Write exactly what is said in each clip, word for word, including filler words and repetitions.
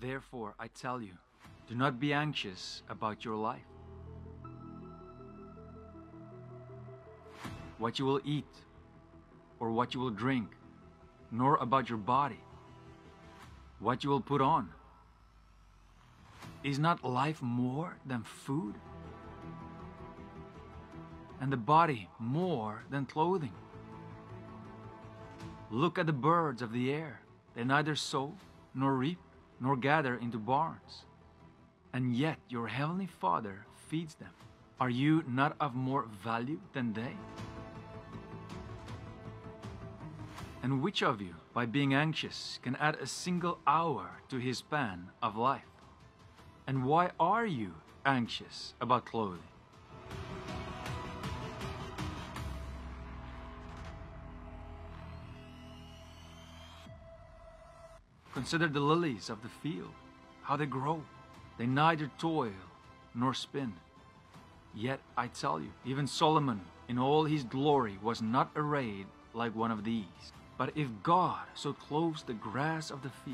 Therefore, I tell you, do not be anxious about your life, what you will eat or what you will drink, nor about your body, what you will put on. Is not life more than food, and the body more than clothing? Look at the birds of the air. They neither sow nor reap nor gather into barns, and yet your heavenly Father feeds them. Are you not of more value than they? And which of you, by being anxious, can add a single hour to his span of life? And why are you anxious about clothing? Consider the lilies of the field, how they grow. They neither toil nor spin. Yet I tell you, even Solomon in all his glory was not arrayed like one of these. But if God so clothes the grass of the field,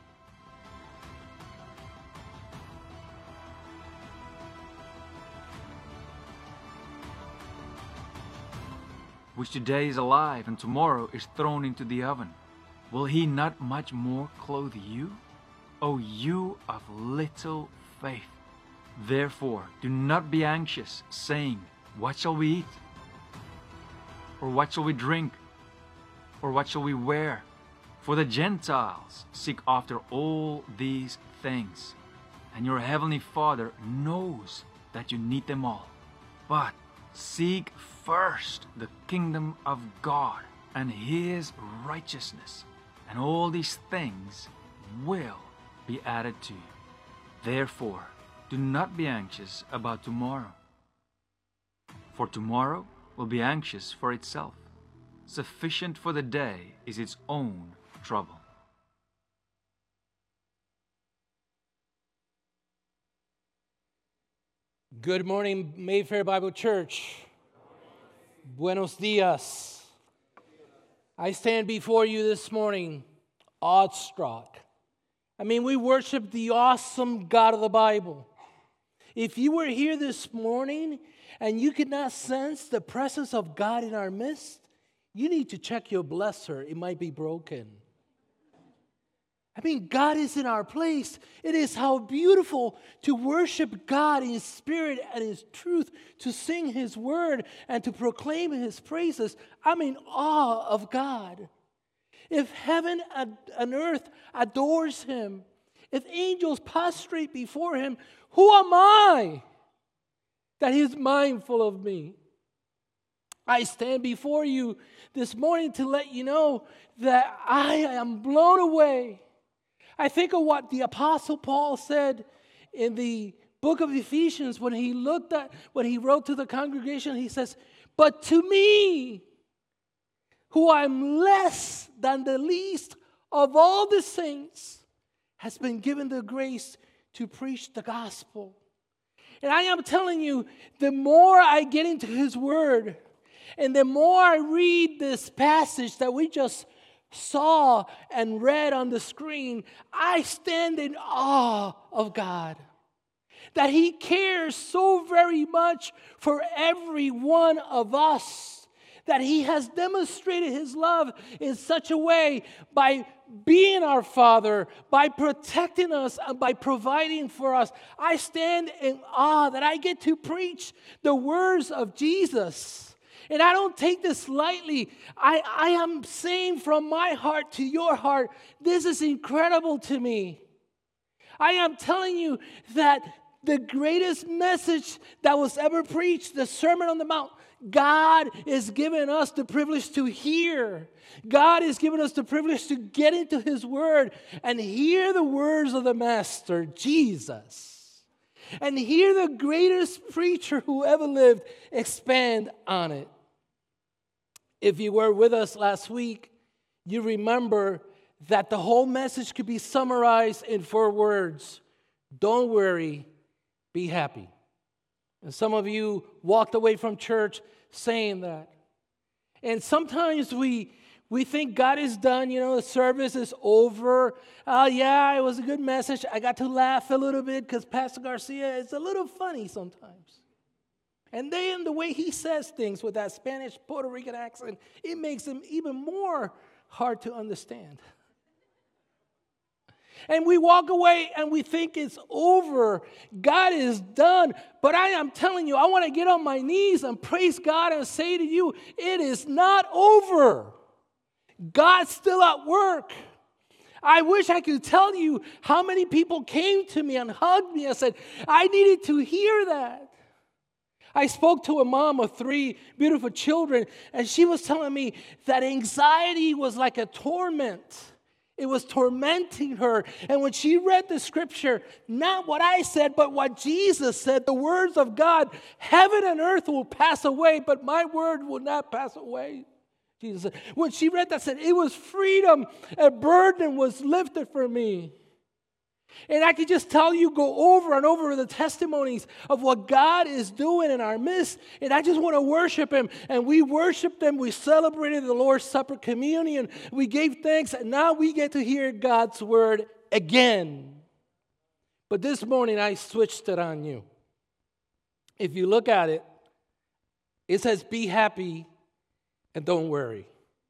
which today is alive and tomorrow is thrown into the oven, will he not much more clothe you, O you of little faith? Therefore, do not be anxious, saying, what shall we eat? Or what shall we drink? Or what shall we wear? For the Gentiles seek after all these things, and your heavenly Father knows that you need them all. But seek first the kingdom of God and his righteousness, and all these things will be added to you. Therefore, do not be anxious about tomorrow, for tomorrow will be anxious for itself. Sufficient for the day is its own trouble. Good morning, Mayfair Bible Church. Buenos dias. I stand before you this morning awestruck. I mean, we worship the awesome God of the Bible. If you were here this morning and you could not sense the presence of God in our midst, you need to check your blesser. It might be broken. I mean, God is in our place. It is how beautiful to worship God in spirit and in truth, to sing his word and to proclaim his praises. I'm in awe of God. If heaven and earth adores him, if angels prostrate before him, who am I that he is mindful of me? I stand before you this morning to let you know that I am blown away. I think of what the Apostle Paul said in the book of Ephesians when he looked at, when he wrote to the congregation, he says, but to me, who I'm less than the least of all the saints, has been given the grace to preach the gospel. And I am telling you, the more I get into his word, and the more I read this passage that we just saw and read on the screen, I stand in awe of God. That he cares so very much for every one of us. That he has demonstrated his love in such a way by being our Father, by protecting us, and by providing for us. I stand in awe that I get to preach the words of Jesus. And I don't take this lightly. I, I am saying from my heart to your heart, this is incredible to me. I am telling you that the greatest message that was ever preached, the Sermon on the Mount, God is giving us the privilege to hear. God is giving us the privilege to get into his word and hear the words of the Master, Jesus. And hear the greatest preacher who ever lived expand on it. If you were with us last week, you remember that the whole message could be summarized in four words. Don't worry, be happy. And some of you walked away from church saying that. And sometimes we We think God is done. You know, the service is over. Oh, yeah, it was a good message. I got to laugh a little bit because Pastor Garcia is a little funny sometimes. And then the way he says things with that Spanish Puerto Rican accent, it makes him even more hard to understand. And we walk away and we think it's over. God is done. But I am telling you, I want to get on my knees and praise God and say to you, it is not over. God's still at work. I wish I could tell you how many people came to me and hugged me and said, I needed to hear that. I spoke to a mom of three beautiful children, and she was telling me that anxiety was like a torment. It was tormenting her. And when she read the scripture, not what I said, but what Jesus said, the words of God, heaven and earth will pass away, but my word will not pass away. Jesus said. When she read that, said, it was freedom. A burden was lifted for me. And I could just tell you, go over and over the testimonies of what God is doing in our midst. And I just want to worship Him. And we worshiped Him. We celebrated the Lord's Supper communion. We gave thanks. And now we get to hear God's word again. But this morning, I switched it on you. If you look at it, it says, be happy and don't worry.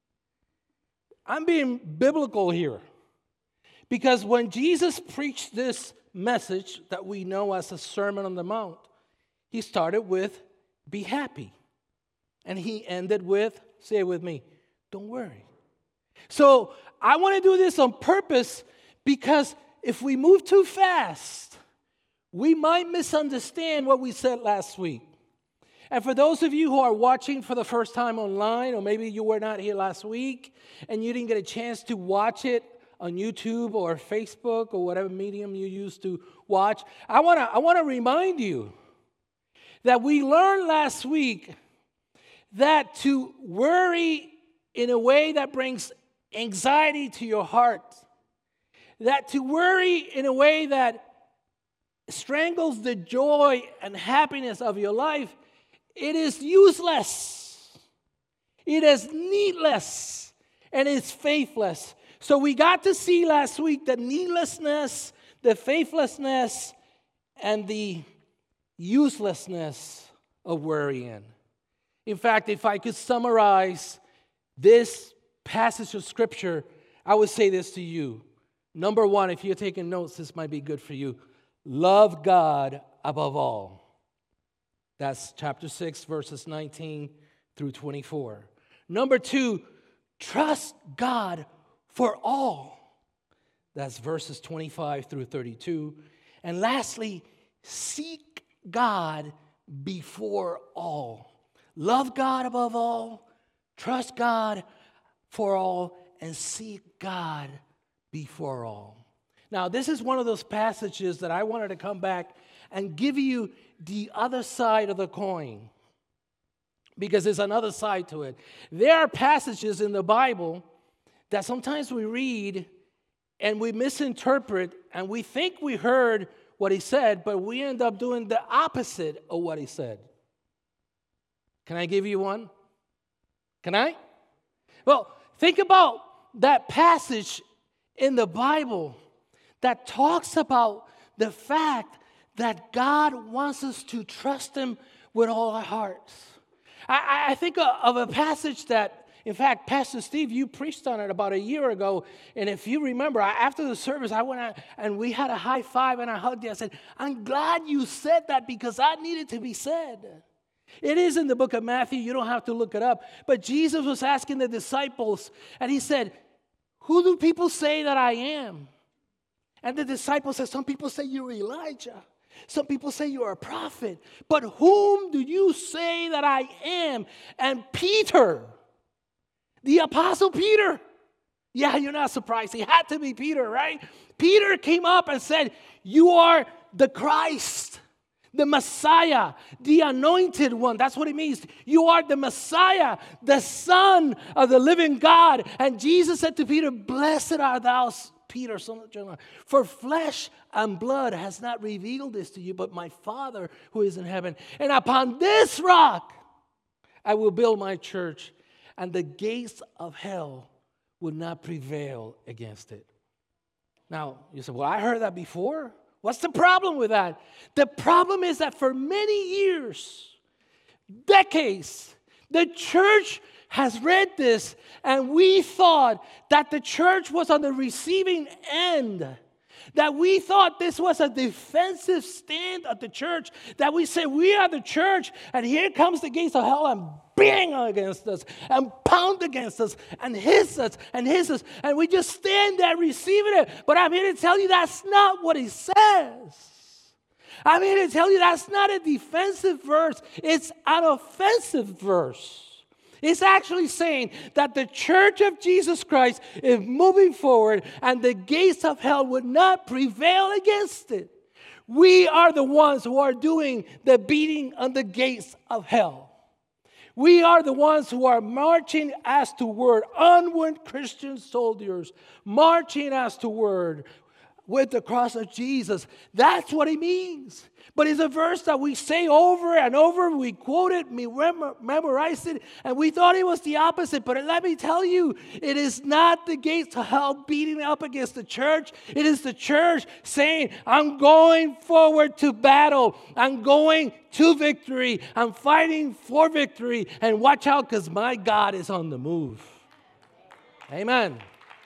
I'm being biblical here. Because when Jesus preached this message that we know as a Sermon on the Mount, He started with, be happy. And He ended with, say it with me, don't worry. So I want to do this on purpose because if we move too fast, we might misunderstand what we said last week. And for those of you who are watching for the first time online, or maybe you were not here last week and you didn't get a chance to watch it on YouTube or Facebook or whatever medium you use to watch, I want to I want to remind you that we learned last week that to worry in a way that brings anxiety to your heart, that to worry in a way that strangles the joy and happiness of your life, it is useless, it is needless, and it's faithless. So we got to see last week the needlessness, the faithlessness, and the uselessness of worrying. In fact, if I could summarize this passage of Scripture, I would say this to you. Number one, if you're taking notes, this might be good for you. Love God above all. That's chapter six, verses nineteen through twenty-four. Number two, trust God for all. That's verses twenty-five through thirty-two. And lastly, seek God before all. Love God above all, trust God for all, and seek God before all. Now, this is one of those passages that I wanted to come back and give you the other side of the coin, because there's another side to it. There are passages in the Bible that sometimes we read and we misinterpret and we think we heard what he said, but we end up doing the opposite of what he said. Can I give you one? Can I? Well, think about that passage in the Bible that talks about the fact that God wants us to trust Him with all our hearts. I, I think of a passage that, in fact, Pastor Steve, you preached on it about a year ago. And if you remember, after the service, I went out and we had a high five and I hugged you. I said, I'm glad you said that because that needed to be said. It is in the book of Matthew. You don't have to look it up. But Jesus was asking the disciples, and He said, who do people say that I am? And the disciples said, some people say you're Elijah. Some people say you're a prophet. But whom do you say that I am? And Peter, the Apostle Peter. Yeah, you're not surprised. He had to be Peter, right? Peter came up and said, you are the Christ, the Messiah, the anointed one. That's what it means. You are the Messiah, the Son of the living God. And Jesus said to Peter, blessed art thou, Peter, son of John, for flesh and blood has not revealed this to you, but my Father who is in heaven. And upon this rock I will build my church, and the gates of hell would not prevail against it. Now, you say, well, I heard that before. What's the problem with that? The problem is that for many years, decades, the church has read this, and we thought that the church was on the receiving end. That we thought this was a defensive stand of the church. That we say, we are the church, and here comes the gates of hell and bang against us, and pound against us, and hiss us, and hiss us. And we just stand there receiving it. But I'm here to tell you that's not what he says. I'm here to tell you that's not a defensive verse. It's an offensive verse. It's actually saying that the church of Jesus Christ is moving forward and the gates of hell would not prevail against it. We are the ones who are doing the beating on the gates of hell. We are the ones who are marching as to word, onward Christian soldiers, marching as to word with the cross of Jesus. That's what he means. But it's a verse that we say over and over. We quote it, we mem- memorize it, and we thought it was the opposite. But let me tell you, it is not the gates of hell beating up against the church. It is the church saying, I'm going forward to battle. I'm going to victory. I'm fighting for victory. And watch out, because my God is on the move. Amen.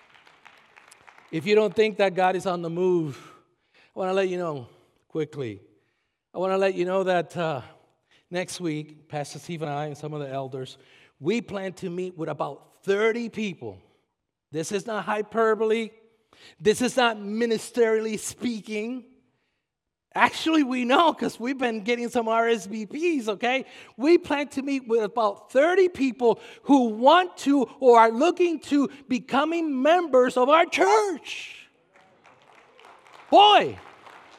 If you don't think that God is on the move, I want to let you know quickly. I want to let you know that uh, next week, Pastor Steve and I and some of the elders, we plan to meet with about thirty people. This is not hyperbole. This is not ministerially speaking. Actually, we know because we've been getting some R S V Ps, okay? We plan to meet with about thirty people who want to or are looking to becoming members of our church. Boy,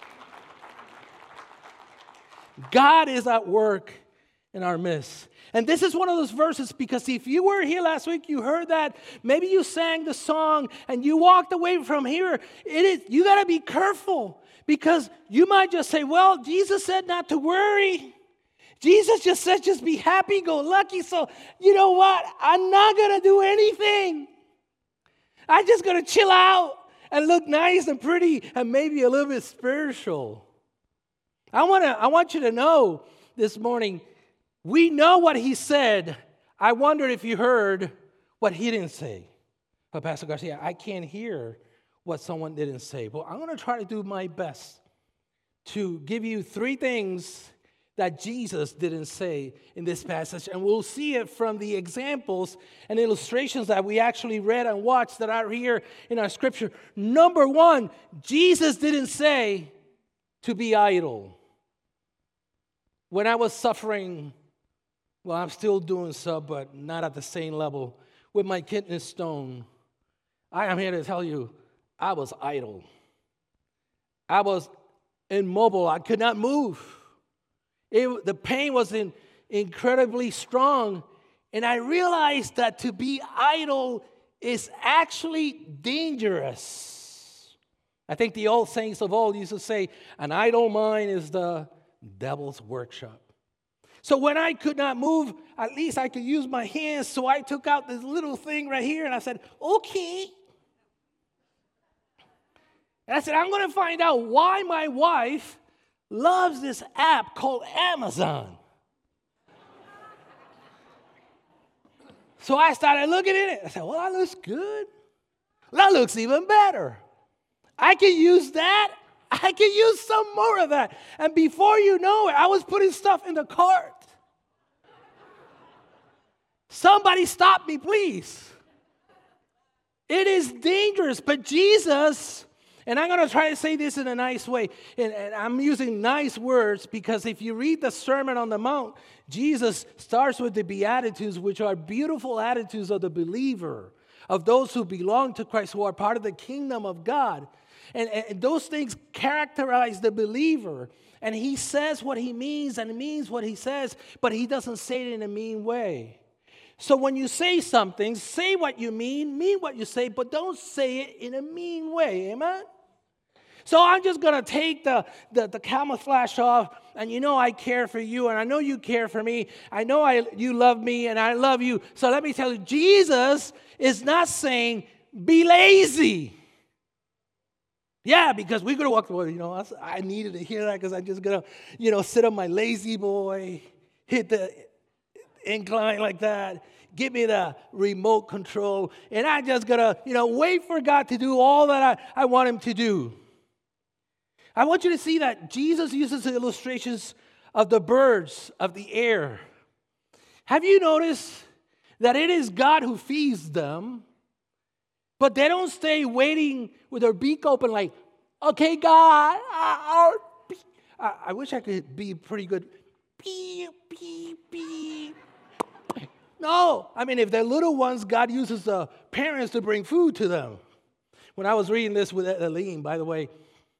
God is at work in our midst. And this is one of those verses because if you were here last week, you heard that. Maybe you sang the song and you walked away from here. It is, you got to be careful because you might just say, well, Jesus said not to worry. Jesus just said just be happy, go lucky. So you know what? I'm not going to do anything. I'm just going to chill out and look nice and pretty and maybe a little bit spiritual. I want to. I want you to know this morning, we know what he said. I wondered if you heard what he didn't say. But Pastor Garcia, I can't hear what someone didn't say. But I'm going to try to do my best to give you three things that Jesus didn't say in this passage. And we'll see it from the examples and illustrations that we actually read and watched that are here in our scripture. Number one, Jesus didn't say to be idle. When I was suffering, well, I'm still doing so, but not at the same level, with my kidney stone, I am here to tell you, I was idle. I was immobile. I could not move. It, the pain was in, incredibly strong, and I realized that to be idle is actually dangerous. I think the old saints of old used to say, an idle mind is the devil's workshop. So when I could not move, at least I could use my hands. So I took out this little thing right here and I said, okay. And I said, I'm going to find out why my wife loves this app called Amazon. So I started looking at it. I said, well, that looks good. That looks even better. I can use that. I can use some more of that. And before you know it, I was putting stuff in the cart. Somebody stop me, please. It is dangerous, but Jesus, and I'm going to try to say this in a nice way, and, and I'm using nice words because if you read the Sermon on the Mount, Jesus starts with the Beatitudes, which are beautiful attitudes of the believer, of those who belong to Christ, who are part of the kingdom of God. And, and those things characterize the believer. And he says what he means and means what he says, but he doesn't say it in a mean way. So when you say something, say what you mean, mean what you say, but don't say it in a mean way. Amen? So I'm just going to take the, the, the camouflage off, and you know I care for you, and I know you care for me. I know I, you love me, and I love you. So let me tell you, Jesus is not saying, be lazy. Yeah, because we're going to walk away. You know, I needed to hear that because I'm just going to, you know, sit on my lazy boy, hit the incline like that, give me the remote control, and I'm just going to, you know, wait for God to do all that I, I want him to do. I want you to see that Jesus uses illustrations of the birds of the air. Have you noticed that it is God who feeds them, but they don't stay waiting with their beak open like, okay, God, I, I, I wish I could be pretty good. Beep, beep, beep. No, I mean, if they're little ones, God uses the parents to bring food to them. When I was reading this with Eileen, by the way,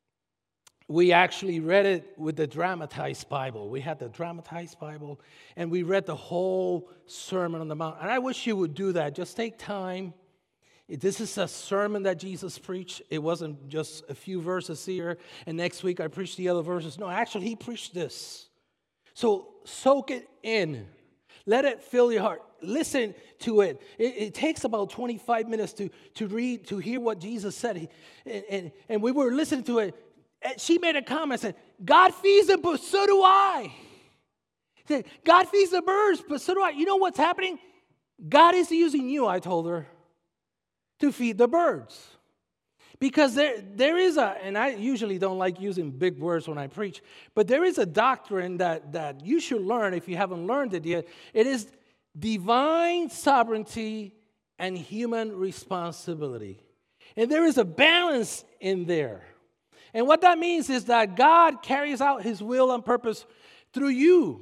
we actually read it with the dramatized Bible. We had the dramatized Bible, and we read the whole Sermon on the Mount. And I wish you would do that. Just take time. This is a sermon that Jesus preached. It wasn't just a few verses here, and next week I preached the other verses. No, actually, he preached this. So soak it in. Let it fill your heart. Listen to it. It, it takes about twenty-five minutes to, to read, to hear what Jesus said. He, and, and, and we were listening to it. And she made a comment, said, God feeds them, but so do I. Said, God feeds the birds, but so do I. You know what's happening? God is using you, I told her, to feed the birds. Because there, there is a, and I usually don't like using big words when I preach, but there is a doctrine that, that you should learn if you haven't learned it yet. It is divine sovereignty and human responsibility. And there is a balance in there. And what that means is that God carries out his will and purpose through you.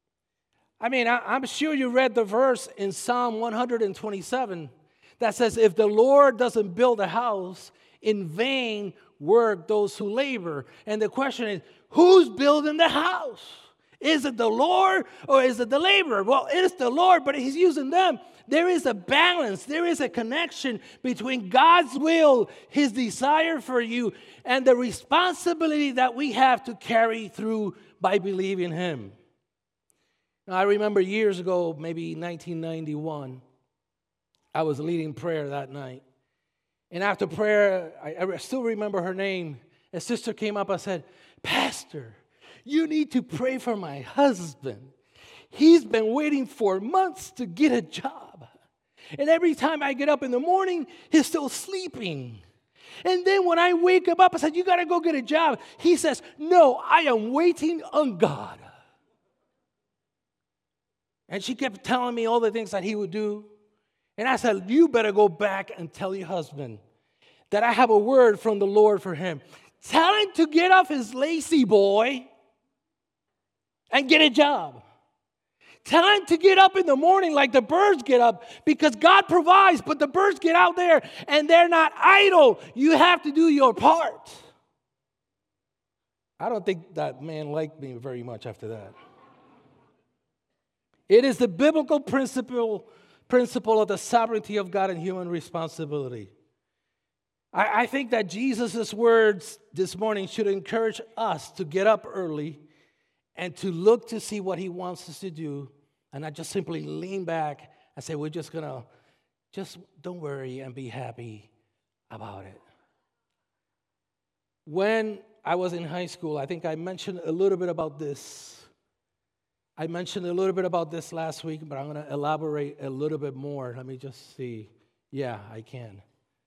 I mean, I, I'm sure you read the verse in Psalm one twenty-seven that says, if the Lord doesn't build a house, in vain work those who labor. And the question is, who's building the house? Is it the Lord or is it the laborer? Well, it is the Lord, but he's using them. There is a balance. There is a connection between God's will, his desire for you, and the responsibility that we have to carry through by believing him. Now, I remember years ago, maybe nineteen ninety-one, I was leading prayer that night. And after prayer, I, I still remember her name. A sister came up and said, Pastor, you need to pray for my husband. He's been waiting for months to get a job. And every time I get up in the morning, he's still sleeping. And then when I wake him up, I said, you got to go get a job. He says, no, I am waiting on God. And she kept telling me all the things that he would do. And I said, you better go back and tell your husband that I have a word from the Lord for him. Tell him to get off his lazy boy and get a job. Tell him to get up in the morning like the birds get up, because God provides, but the birds get out there and they're not idle. You have to do your part. I don't think that man liked me very much after that. It is the biblical principle, principle of the sovereignty of God and human responsibility. I, I think that Jesus' words this morning should encourage us to get up early and to look to see what he wants us to do, and not just simply lean back and say, we're just going to, just don't worry and be happy about it. When I was in high school, I think I mentioned a little bit about this. I mentioned a little bit about this last week, but I'm going to elaborate a little bit more. Let me just see. Yeah, I can.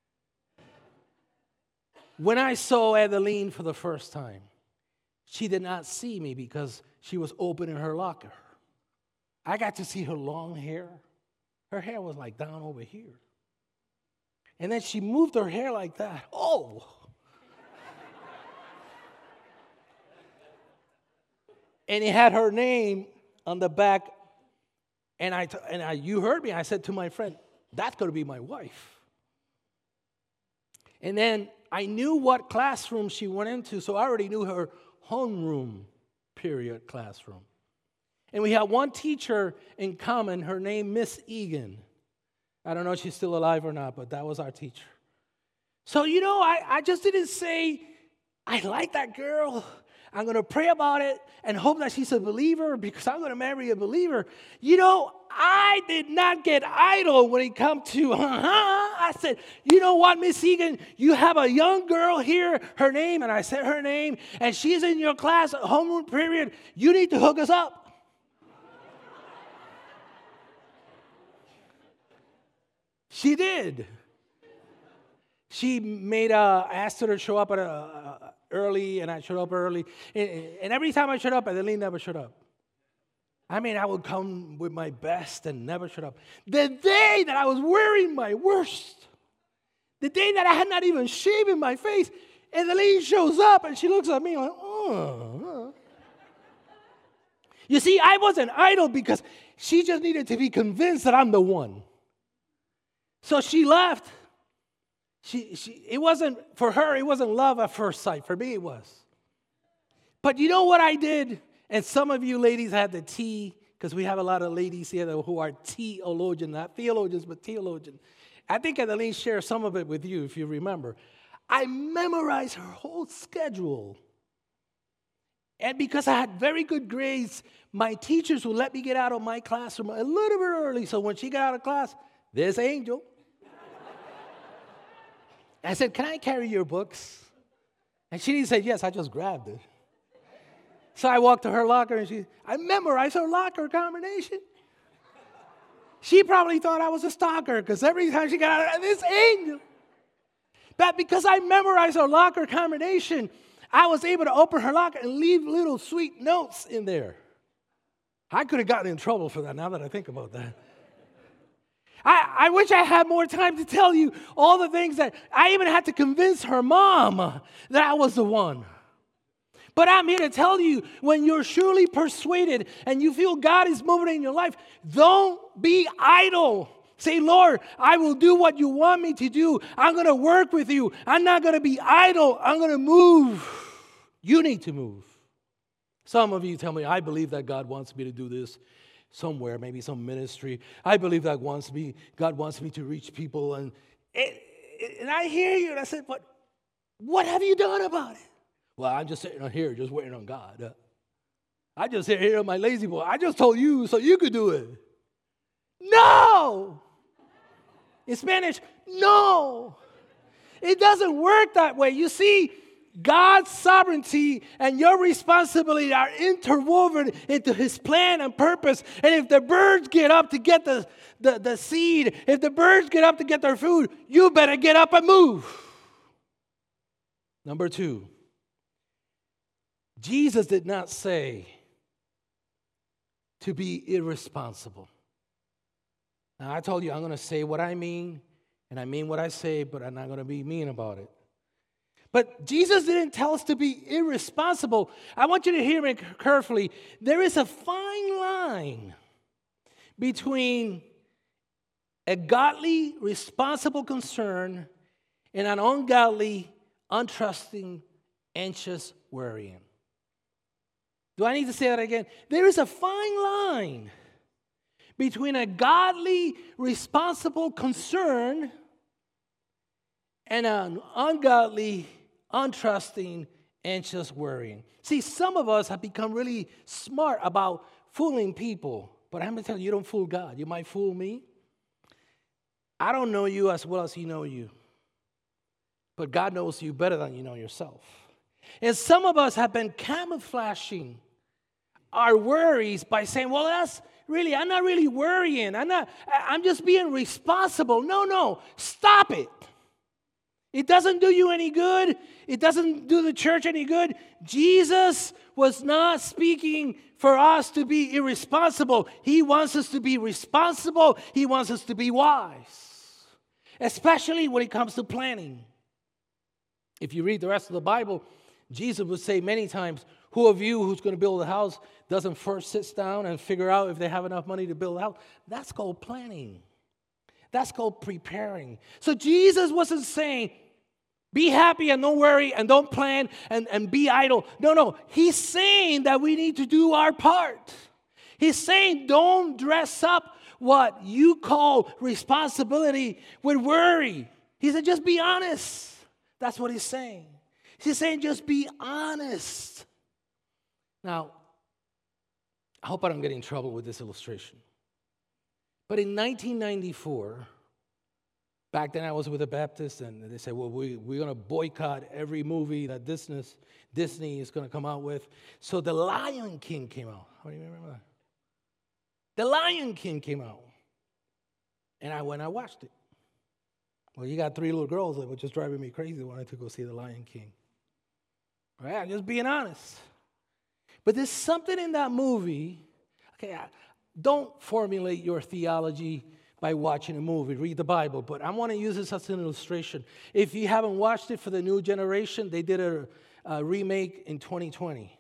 When I saw Adeline for the first time, she did not see me because she was opening her locker. I got to see her long hair. Her hair was like down over here. And then she moved her hair like that. Oh! And it had her name on the back. And I, and I, you heard me, I said to my friend, that's going to be my wife. And then I knew what classroom she went into, so I already knew her homeroom, period, classroom. And we had one teacher in common, her name, Miss Egan. I don't know if she's still alive or not, but that was our teacher. So, you know, I, I just didn't say, I like that girl. I'm going to pray about it and hope that she's a believer because I'm going to marry a believer. You know, I did not get idle when it comes to, uh-huh. I said, you know what, Miss Egan, you have a young girl here, her name, and I said her name, and she's in your class, homeroom period. You need to hook us up. She did. She made a, I asked her to show up at a, a, early, and I showed up early. And, and every time I showed up, Adeline never showed up. I mean, I would come with my best and never showed up. The day that I was wearing my worst, the day that I had not even shaven my face, Adeline shows up and she looks at me like, oh. You see, I wasn't idle because she just needed to be convinced that I'm the one. So she left. She, she, it wasn't, for her, it wasn't love at first sight. For me, it was. But you know what I did? And some of you ladies had the T, because we have a lot of ladies here who are theologians, not theologians, but theologians. I think Adeline shared some of it with you, if you remember. I memorized her whole schedule. And because I had very good grades, my teachers would let me get out of my classroom a little bit early. So when she got out of class, there's Angel. I said, can I carry your books? And she didn't say yes, I just grabbed it. So I walked to her locker and she, I memorized her locker combination. She probably thought I was a stalker because every time she got out of this Angel. But because I memorized her locker combination, I was able to open her locker and leave little sweet notes in there. I could have gotten in trouble for that now that I think about that. I, I wish I had more time to tell you all the things that I even had to convince her mom that I was the one. But I'm here to tell you, when you're surely persuaded and you feel God is moving in your life, don't be idle. Say, Lord, I will do what you want me to do. I'm going to work with you. I'm not going to be idle. I'm going to move. You need to move. Some of you tell me, I believe that God wants me to do this somewhere, maybe some ministry. I believe that wants me, God wants me to reach people. And, and I hear you, and I said, but what have you done about it? Well, I'm just sitting here just waiting on God. Uh, I just sit here on my lazy boy. I just told you so you could do it. No! In Spanish, no! It doesn't work that way. You see, God's sovereignty and your responsibility are interwoven into his plan and purpose. And if the birds get up to get the, the, the seed, if the birds get up to get their food, you better get up and move. Number two, Jesus did not say to be irresponsible. Now, I told you I'm going to say what I mean, and I mean what I say, but I'm not going to be mean about it. But Jesus didn't tell us to be irresponsible. I want you to hear me carefully. There is a fine line between a godly, responsible concern and an ungodly, untrusting, anxious worrying. Do I need to say that again? There is a fine line between a godly, responsible concern and an ungodly, untrusting, anxious worrying. See, some of us have become really smart about fooling people. But I'm going to tell you, you don't fool God. You might fool me. I don't know you as well as he knows you. But God knows you better than you know yourself. And some of us have been camouflaging our worries by saying, well, that's really, I'm not really worrying. I'm not, I'm just being responsible. No, no, stop it. It doesn't do you any good. It doesn't do the church any good. Jesus was not speaking for us to be irresponsible. He wants us to be responsible. He wants us to be wise, especially when it comes to planning. If you read the rest of the Bible, Jesus would say many times, who of you who's going to build a house doesn't first sit down and figure out if they have enough money to build a house? That's called planning. That's called preparing. So Jesus wasn't saying, be happy and don't worry and don't plan and, and be idle. No, no. He's saying that we need to do our part. He's saying don't dress up what you call responsibility with worry. He said just be honest. That's what he's saying. He's saying just be honest. Now, I hope I don't get in trouble with this illustration. But in nineteen ninety-four, back then I was with a Baptist, and they said, well, we, we're going to boycott every movie that Disney, Disney is going to come out with. So The Lion King came out. How do you remember that? The Lion King came out. And I went and I watched it. Well, you got three little girls that were just driving me crazy when I to go see The Lion King. All right, I'm just being honest. But there's something in that movie. Okay, don't formulate your theology by watching a movie. Read the Bible. But I want to use this as an illustration. If you haven't watched it for the new generation, they did a, a remake in twenty twenty.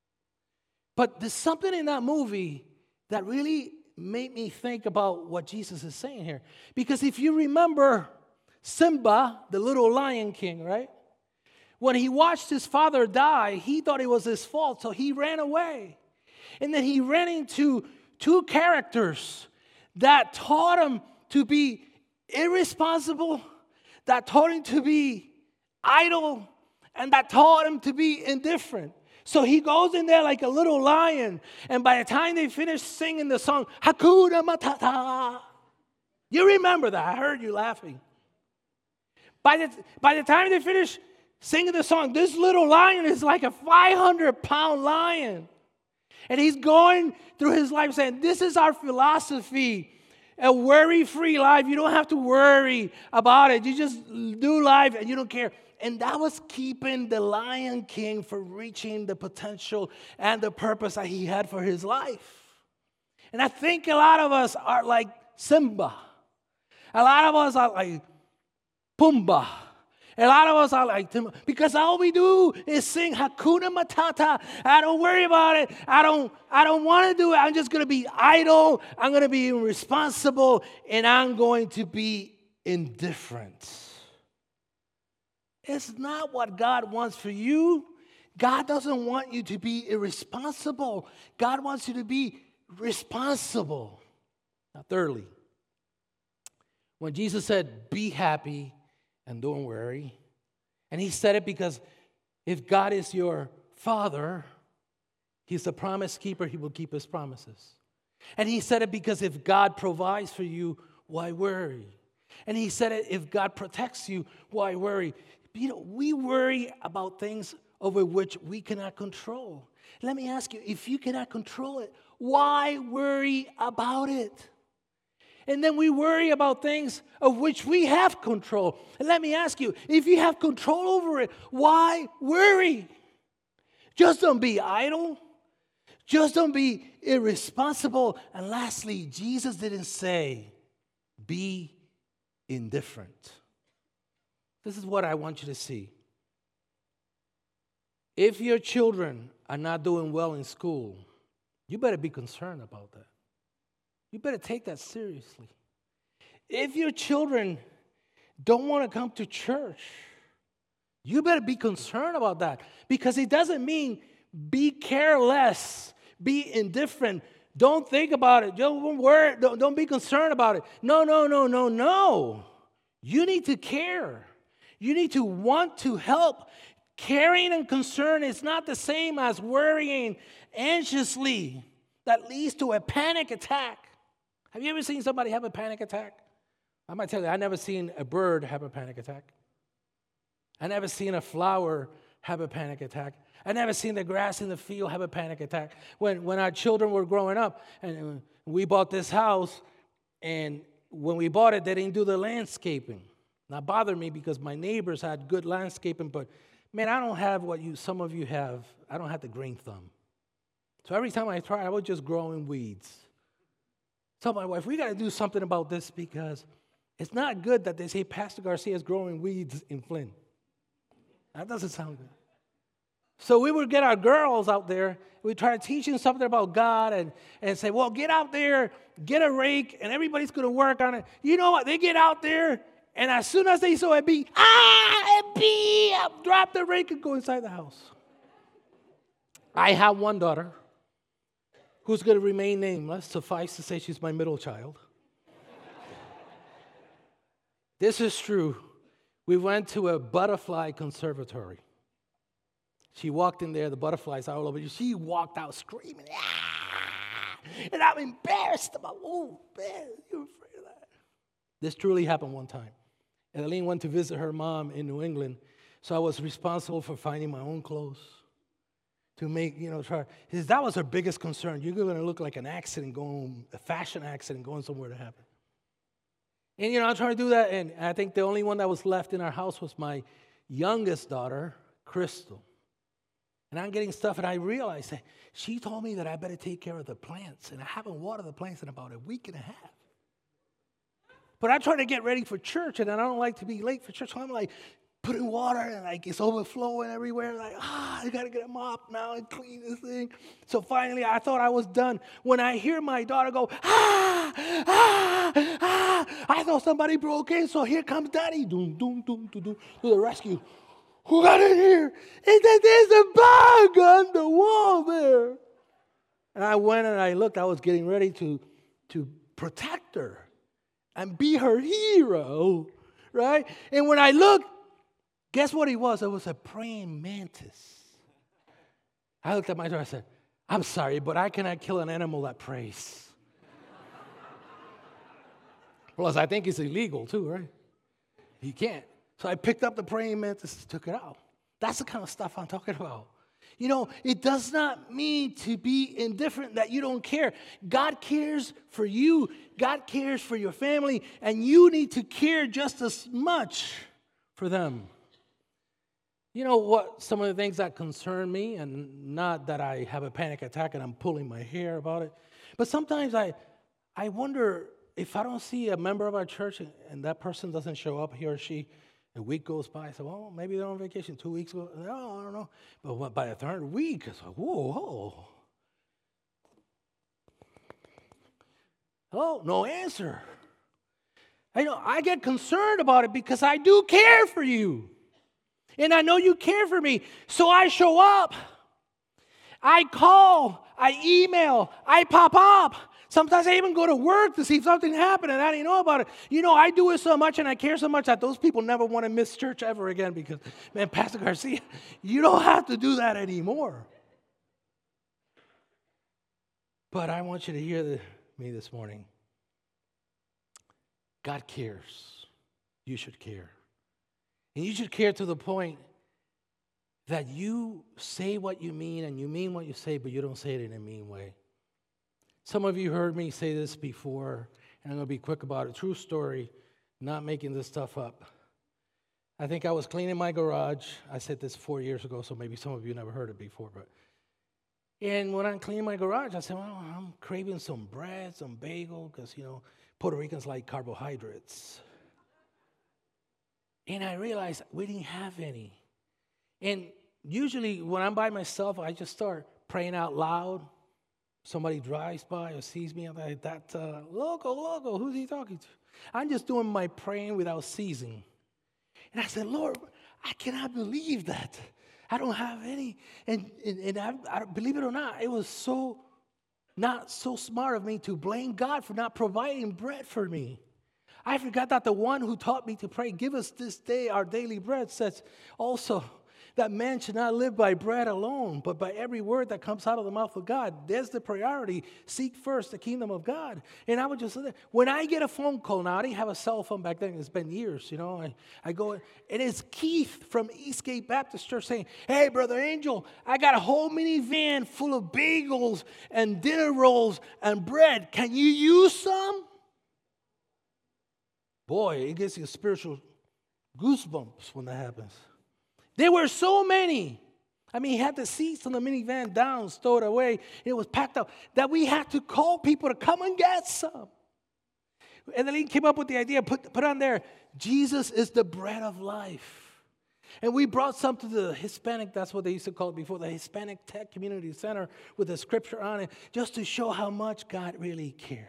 But there's something in that movie that really made me think about what Jesus is saying here. Because if you remember Simba, the little Lion King, right? When he watched his father die, he thought it was his fault, so he ran away. And then he ran into two characters that taught him to be irresponsible, that taught him to be idle, and that taught him to be indifferent. So he goes in there like a little lion, and by the time they finish singing the song, Hakuna Matata, you remember that, I heard you laughing. By the, by the time they finish singing the song, this little lion is like a five hundred pound lion. And he's going through his life saying, this is our philosophy, a worry-free life. You don't have to worry about it. You just do life and you don't care. And that was keeping the Lion King from reaching the potential and the purpose that he had for his life. And I think a lot of us are like Simba. A lot of us are like Pumbaa. A lot of us are like Timon, because all we do is sing Hakuna Matata. I don't worry about it. I don't, I don't want to do it. I'm just going to be idle. I'm going to be irresponsible. And I'm going to be indifferent. It's not what God wants for you. God doesn't want you to be irresponsible. God wants you to be responsible. Now, thirdly, when Jesus said, be happy and don't worry. And he said it because if God is your father, he's a promise keeper, he will keep his promises. And he said it because if God provides for you, why worry? And he said it, if God protects you, why worry? You know, we worry about things over which we cannot control. Let me ask you, if you cannot control it, why worry about it? And then we worry about things of which we have control. And let me ask you, if you have control over it, why worry? Just don't be idle. Just don't be irresponsible. And lastly, Jesus didn't say, be indifferent. This is what I want you to see. If your children are not doing well in school, you better be concerned about that. You better take that seriously. If your children don't want to come to church, you better be concerned about that. Because it doesn't mean be careless, be indifferent. Don't think about it. Don't worry. Don't, don't be concerned about it. No, no, no, no, no. You need to care. You need to want to help. Caring and concern is not the same as worrying anxiously that leads to a panic attack. Have you ever seen somebody have a panic attack? I might tell you, I've never seen a bird have a panic attack. I've never seen a flower have a panic attack. I've never seen the grass in the field have a panic attack. When, when our children were growing up, and we bought this house, and when we bought it, they didn't do the landscaping. That bothered me because my neighbors had good landscaping, but man, I don't have what you some of you have. I don't have the green thumb. So every time I try, I was just growing weeds. Tell my wife, we got to do something about this because it's not good that they say Pastor Garcia is growing weeds in Flint. That doesn't sound good. So we would get our girls out there. We try to teach them something about God and, and say, well, get out there, get a rake, and everybody's going to work on it. You know what? They get out there, and as soon as they saw a bee, ah, a bee, drop the rake and go inside the house. I have one daughter who's going to remain nameless. Suffice to say she's my middle child. This is true. We went to a butterfly conservatory. She walked in there, the butterflies all over. She walked out screaming, ah! And I'm embarrassed about, oh, man, you're afraid of that. This truly happened one time. Adeline went to visit her mom in New England, so I was responsible for finding my own clothes to make, you know, try. His, that was her biggest concern. You're going to look like an accident going, a fashion accident going somewhere to happen. And, you know, I'm trying to do that, and I think the only one that was left in our house was my youngest daughter, Crystal. And I'm getting stuff, and I realized that she told me that I better take care of the plants, and I haven't watered the plants in about a week and a half. But I try to get ready for church, and I don't like to be late for church, so I'm like putting water, and like it's overflowing everywhere. Like, ah, I got to get a mop now and clean this thing. So finally, I thought I was done. When I hear my daughter go, ah, ah, ah, I thought somebody broke in, so here comes Daddy, doom, doom, doom, doom, doom, to the rescue. Who got in here? And then there's a bug on the wall there. And I went and I looked. I was getting ready to, to protect her and be her hero, right? And when I looked, guess what he was? It was a praying mantis. I looked at my daughter and I said, I'm sorry, but I cannot kill an animal that prays. Plus, I think it's illegal too, right? You can't. So I picked up the praying mantis and took it out. That's the kind of stuff I'm talking about. You know, it does not mean to be indifferent, that you don't care. God cares for you. God cares for your family. And you need to care just as much for them. You know what? Some of the things that concern me, and not that I have a panic attack and I'm pulling my hair about it, but sometimes I, I wonder if I don't see a member of our church and that person doesn't show up, he or she, a week goes by. I say, well, maybe they're on vacation. Two weeks ago, no, I don't know. But by the third week, it's like, whoa, whoa. Oh, no answer. I know I get concerned about it because I do care for you. And I know you care for me. So I show up. I call. I email. I pop up. Sometimes I even go to work to see if something happened and I didn't know about it. You know, I do it so much and I care so much that those people never want to miss church ever again because, man, Pastor Garcia, you don't have to do that anymore. But I want you to hear the, me this morning. God cares. You should care. And you should care to the point that you say what you mean and you mean what you say, but you don't say it in a mean way. Some of you heard me say this before, and I'm going to be quick about it. True story, not making this stuff up. I think I was cleaning my garage. I said this four years ago, so maybe some of you never heard it before. But and when I'm cleaning my garage, I said, well, I'm craving some bread, some bagel, because, you know, Puerto Ricans like carbohydrates. And I realized we didn't have any. And usually when I'm by myself, I just start praying out loud. Somebody drives by or sees me, I'm like, that uh, loco, loco, who's he talking to? I'm just doing my praying without ceasing. And I said, Lord, I cannot believe that. I don't have any. And, and, and I, I, believe it or not, it was so not so smart of me to blame God for not providing bread for me. I forgot that the one who taught me to pray, give us this day our daily bread, says also that man should not live by bread alone, but by every word that comes out of the mouth of God. There's the priority. Seek first the kingdom of God. And I would just say that when I get a phone call now, I didn't have a cell phone back then. It's been years, you know. I, I go, and it's Keith from Eastgate Baptist Church saying, hey, Brother Angel, I got a whole minivan full of bagels and dinner rolls and bread. Can you use some? Boy, it gives you spiritual goosebumps when that happens. There were so many. I mean, he had the seats on the minivan down, stowed away. It was packed up that we had to call people to come and get some. And then he came up with the idea, put, put on there, Jesus is the bread of life. And we brought some to the Hispanic, that's what they used to call it before, the Hispanic Tech Community Center with a scripture on it, just to show how much God really cares.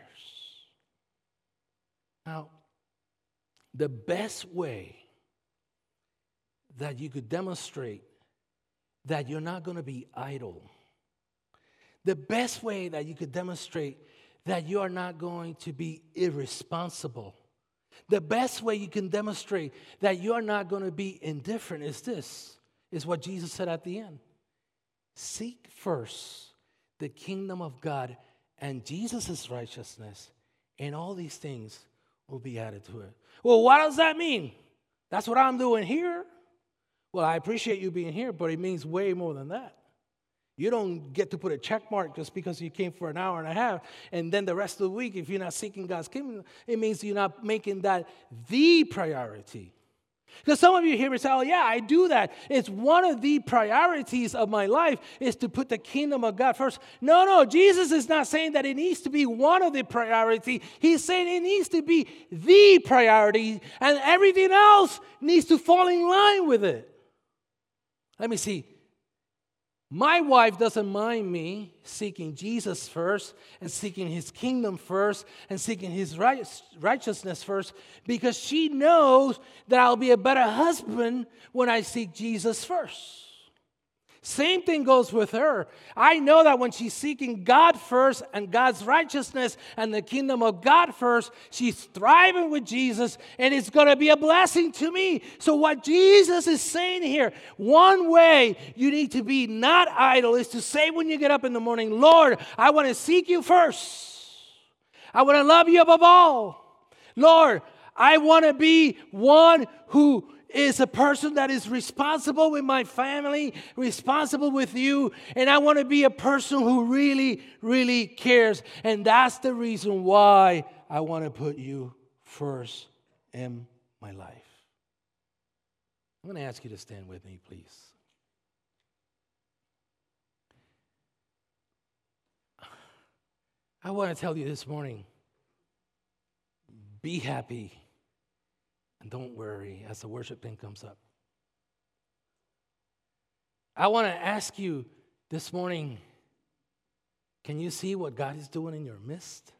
Now, the best way that you could demonstrate that you're not going to be idle, the best way that you could demonstrate that you are not going to be irresponsible, the best way you can demonstrate that you are not going to be indifferent is this, is what Jesus said at the end. Seek first the kingdom of God and Jesus' righteousness, and all these things will be added to it. Well, what does that mean? That's what I'm doing here. Well, I appreciate you being here, but it means way more than that. You don't get to put a check mark just because you came for an hour and a half, and then the rest of the week, if you're not seeking God's kingdom, it means you're not making that the priority. Because some of you hear me say, oh, yeah, I do that. It's one of the priorities of my life is to put the kingdom of God first. No, no, Jesus is not saying that it needs to be one of the priority. He's saying it needs to be the priority, and everything else needs to fall in line with it. Let me see. My wife doesn't mind me seeking Jesus first and seeking his kingdom first and seeking his righteousness first because she knows that I'll be a better husband when I seek Jesus first. Same thing goes with her. I know that when she's seeking God first and God's righteousness and the kingdom of God first, she's thriving with Jesus, and it's going to be a blessing to me. So what Jesus is saying here, one way you need to be not idle is to say when you get up in the morning, Lord, I want to seek you first. I want to love you above all. Lord, I want to be one who is a person that is responsible with my family, responsible with you, and I want to be a person who really, really cares. And that's the reason why I want to put you first in my life. I'm going to ask you to stand with me, please. I want to tell you this morning, be happy. And don't worry as the worship thing comes up. I want to ask you this morning, can you see what God is doing in your midst?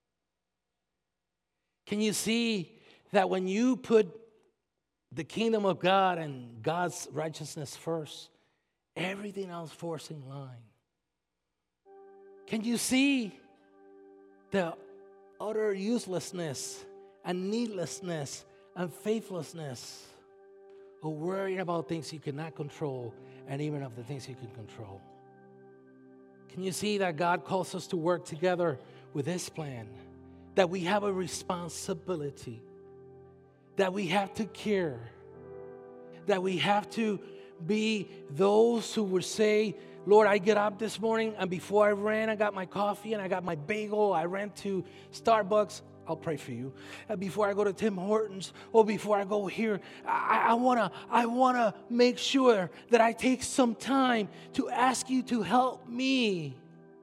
Can you see that when you put the kingdom of God and God's righteousness first, everything else falls in line? Can you see the utter uselessness and needlessness and faithlessness, or worrying about things you cannot control, and even of the things you can control? Can you see that God calls us to work together with his plan? That we have a responsibility, that we have to care, that we have to be those who would say, Lord, I get up this morning, and before I ran, I got my coffee, and I got my bagel, I ran to Starbucks. I'll pray for you. Uh, before I go to Tim Hortons, or before I go here, I, I wanna, I wanna make sure that I take some time to ask you to help me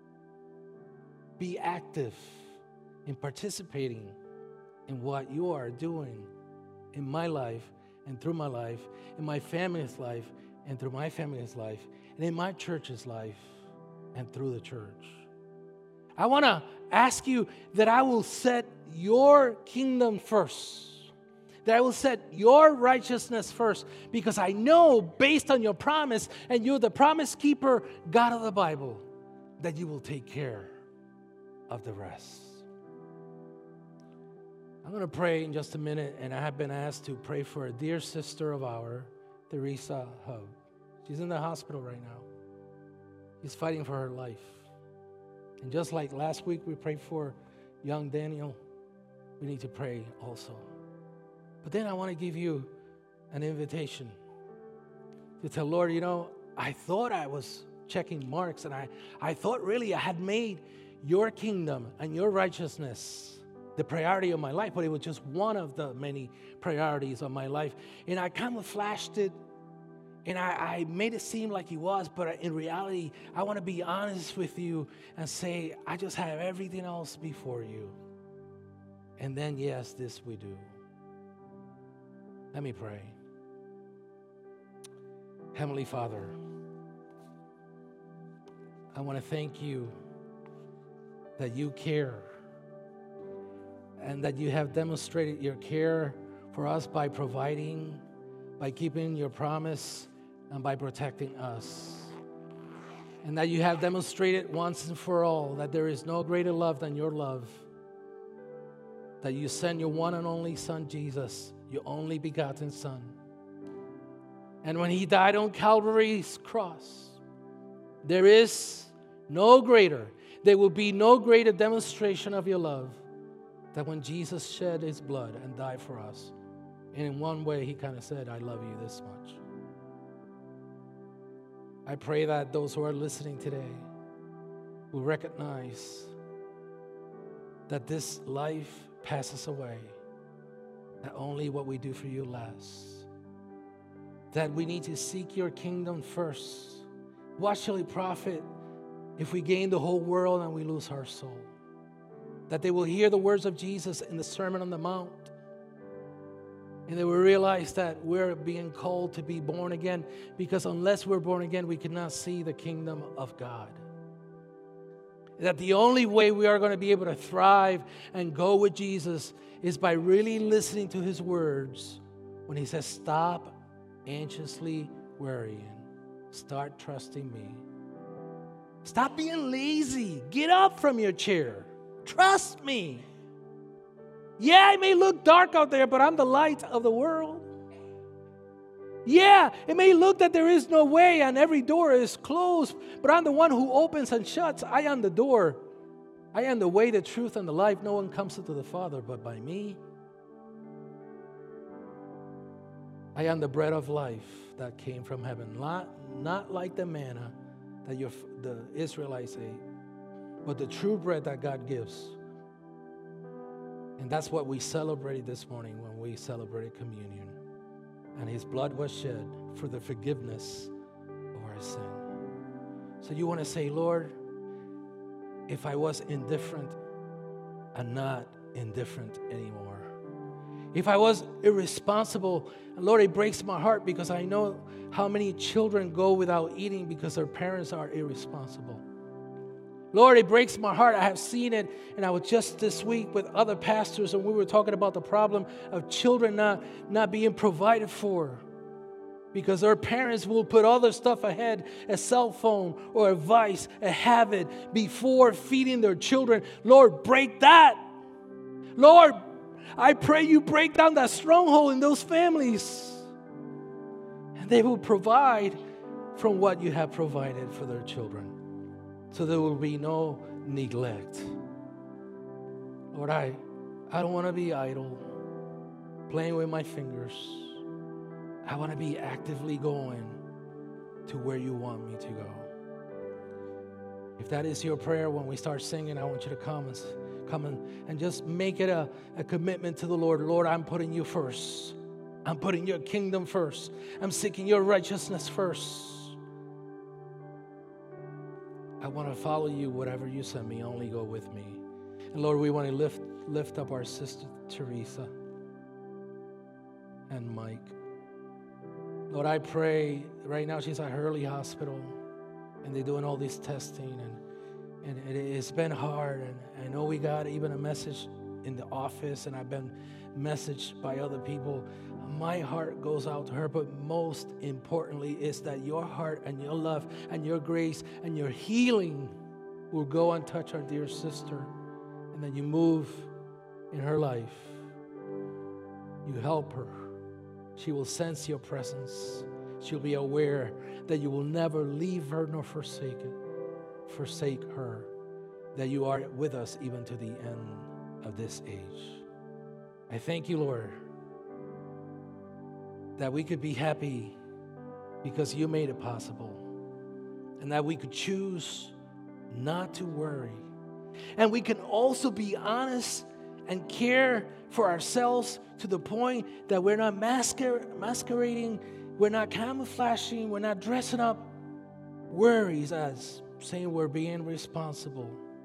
be active in participating in what you are doing in my life and through my life, in my family's life and through my family's life, and in my church's life and through the church. I want to ask you that I will set your kingdom first, that I will set your righteousness first, because I know based on your promise, and you're the promise keeper, God of the Bible, that you will take care of the rest. I'm going to pray in just a minute, and I have been asked to pray for a dear sister of ours, Teresa Hub. She's in the hospital right now. She's fighting for her life. And just like last week we prayed for young Daniel, we need to pray also. But then I want to give you an invitation to tell Lord, you know, I thought I was checking marks, and I, I thought really I had made your kingdom and your righteousness the priority of my life, but it was just one of the many priorities of my life. And I kind of flashed it, and I, I made it seem like he was, but in reality, I want to be honest with you and say, I just have everything else before you. And then, yes, this we do. Let me pray. Heavenly Father, I want to thank you that you care, and that you have demonstrated your care for us by providing, by keeping your promise, and by protecting us. And that you have demonstrated once and for all that there is no greater love than your love. That you sent your one and only Son, Jesus, your only begotten Son. And when he died on Calvary's cross, There is no greater, there will be no greater demonstration of your love than when Jesus shed his blood and died for us. And in one way, he kind of said, I love you this much. I pray that those who are listening today will recognize that this life passes away, that only what we do for you lasts, that we need to seek your kingdom first. What shall it profit if we gain the whole world and we lose our soul? That they will hear the words of Jesus in the Sermon on the Mount, and they will realize that we're being called to be born again, because unless we're born again, we cannot see the kingdom of God. That the only way we are going to be able to thrive and go with Jesus is by really listening to his words when he says, stop anxiously worrying. Start trusting me. Stop being lazy. Get up from your chair. Trust me. Yeah, it may look dark out there, but I'm the light of the world. Yeah, it may look that there is no way and every door is closed, but I'm the one who opens and shuts. I am the door. I am the way, the truth, and the life. No one comes to the Father but by me. I am the bread of life that came from heaven. Not, not like the manna that your, the Israelites ate, but the true bread that God gives. And that's what we celebrated this morning when we celebrated communion. And his blood was shed for the forgiveness of our sin. So you want to say, Lord, if I was indifferent, I'm not indifferent anymore. If I was irresponsible, Lord, it breaks my heart because I know how many children go without eating because their parents are irresponsible. Lord, it breaks my heart. I have seen it, and I was just this week with other pastors, and we were talking about the problem of children not, not being provided for because their parents will put other stuff ahead, a cell phone or a vice, a habit, before feeding their children. Lord, break that. Lord, I pray you break down that stronghold in those families, and they will provide from what you have provided for their children. So there will be no neglect. Lord, I, I don't want to be idle, playing with my fingers. I want to be actively going to where you want me to go. If that is your prayer, when we start singing, I want you to come and, come and, and just make it a, a commitment to the Lord. Lord, I'm putting you first. I'm putting your kingdom first. I'm seeking your righteousness first. I want to follow you, whatever you send me, only go with me. And Lord, we want to lift lift up our sister Teresa and Mike. Lord, I pray right now she's at Hurley Hospital, and they're doing all this testing, and, and it, it's been hard. And I know we got even a message in the office, and I've been messaged by other people. My heart goes out to her, but most importantly is that your heart and your love and your grace and your healing will go and touch our dear sister, and that you move in her life. You help her. She will sense your presence. She'll be aware that you will never leave her nor forsake it, forsake her, that you are with us even to the end of this age. I thank you, Lord, that we could be happy because you made it possible, and that we could choose not to worry. And we can also be honest and care for ourselves to the point that we're not masquer- masquerading, we're not camouflaging, we're not dressing up worries as saying we're being responsible.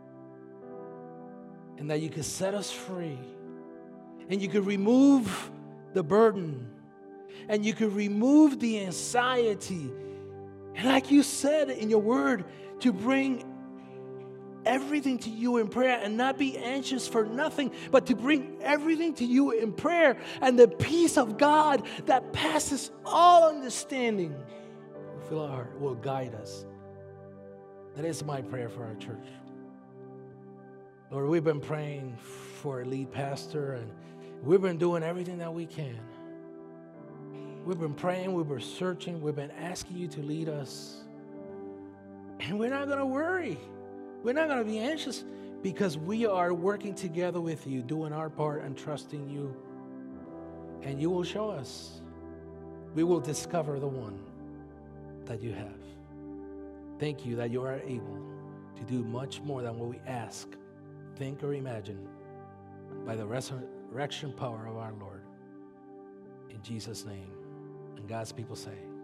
And that you could set us free, and you could remove the burden, and you could remove the anxiety. And like you said in your word, to bring everything to you in prayer and not be anxious for nothing, but to bring everything to you in prayer, and the peace of God that passes all understanding will fill our heart, will guide us. That is my prayer for our church. Lord, we've been praying for a lead pastor, and we've been doing everything that we can. We've been praying, we've been searching, we've been asking you to lead us. And we're not going to worry. We're not going to be anxious because we are working together with you, doing our part and trusting you. And you will show us. We will discover the one that you have. Thank you that you are able to do much more than what we ask, think, or imagine by the resurrection power of our Lord. In Jesus' name. And God's people say,